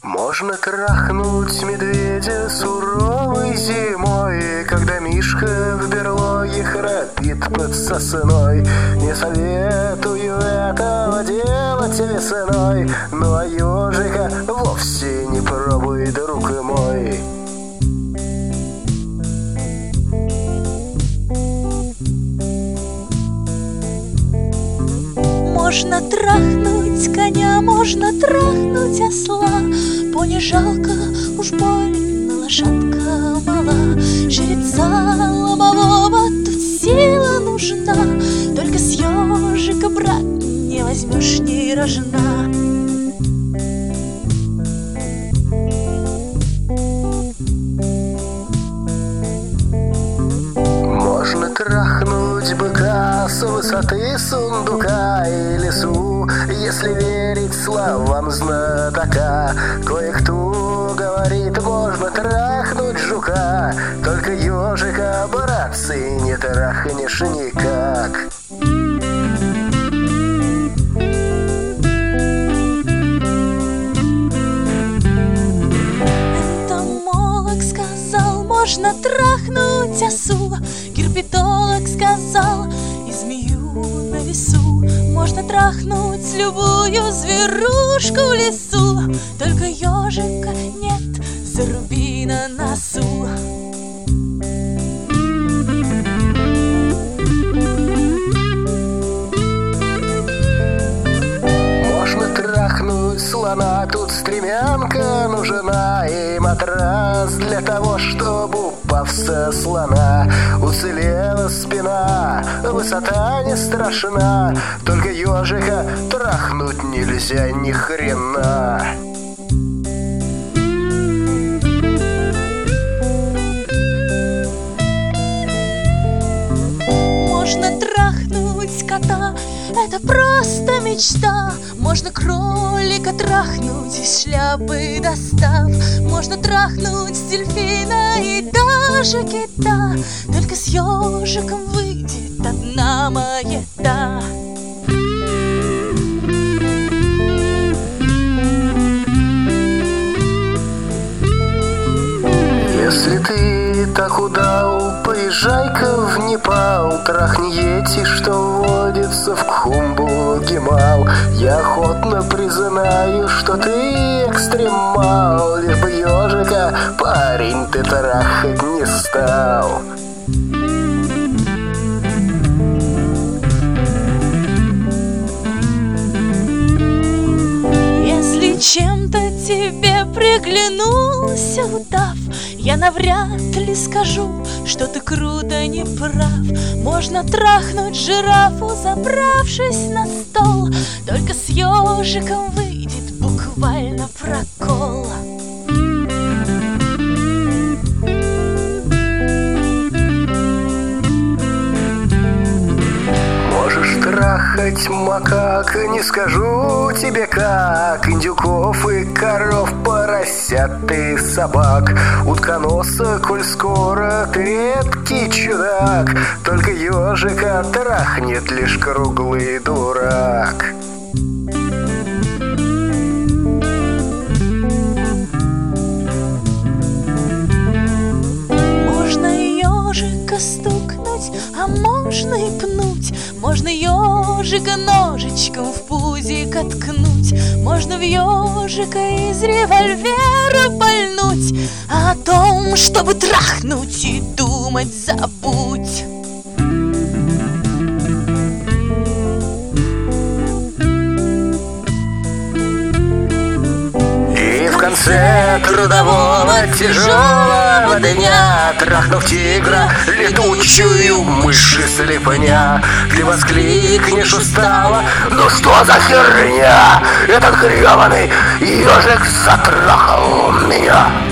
Можно трахнуть медведя суровой зимой, когда Мишка в берлоге храпит под сосной. Не советую этого делать весной, ну а ежика вовсе не пробуй, друг мой. Можно трахнуть коня, можно трахнуть осла. Пони жалко, уж больно лошадка мала. Жеребца ломового тут сила нужна, только с ежика, брат, не возьмешь ни рожна. Можно трахнуть быка с высоты сундука и лесу, если верить словам знатока. Кое-кто говорит, можно трахнуть жука, только ежика, братцы, не трахнешь никак. Энтомолог сказал, можно трахнуть осу. Герпетолог сказал, и змею на весу. Можно трахнуть любую зверушку в лесу, только ежика нет, заруби на носу. Можно трахнуть слона, тут стремянка нужна и матрас для того, чтобы, упав со слона, уцелела спина. Высота не страшна, только ежика трахнуть нельзя ни хрена. Можно трахнуть кота, это просто мечта. Можно кролика трахнуть, из шляпы достав. Можно трахнуть дельфина и даже кита, только с ежиком выйдет одна маята. Если ты так удал, поезжай-ка в Непал, трахни йети, что водится в Кхумбу-Гимал. Я охотно признаю, что ты экстремал, лишь бы ежика, парень, ты трахать не стал. Если чем-то тебе приглянулся удав, я навряд ли скажу, что ты круто не прав. Можно трахнуть жирафу, забравшись на стол, только с ежиком выйдет буквально прокол. Можешь трахать макак, не скажу тебе как, индюков и коров, поросят и собак. Утконоса, коль скоро ты редкий чудак, только ежика трахнет лишь круглый дурак. Можно ежика стукнуть, а можно и пнуть. Можно ежика ножичком в пузик откнуть. Можно в ежика из револьвера пальнуть. А о том, чтобы трахнуть, и думать забудь. В конце трудового тяжелого дня, трахнув тигра, летучую мышь и слепня, ты воскликнешь устало: ну что за херня? Этот гребаный ежик затрахал меня.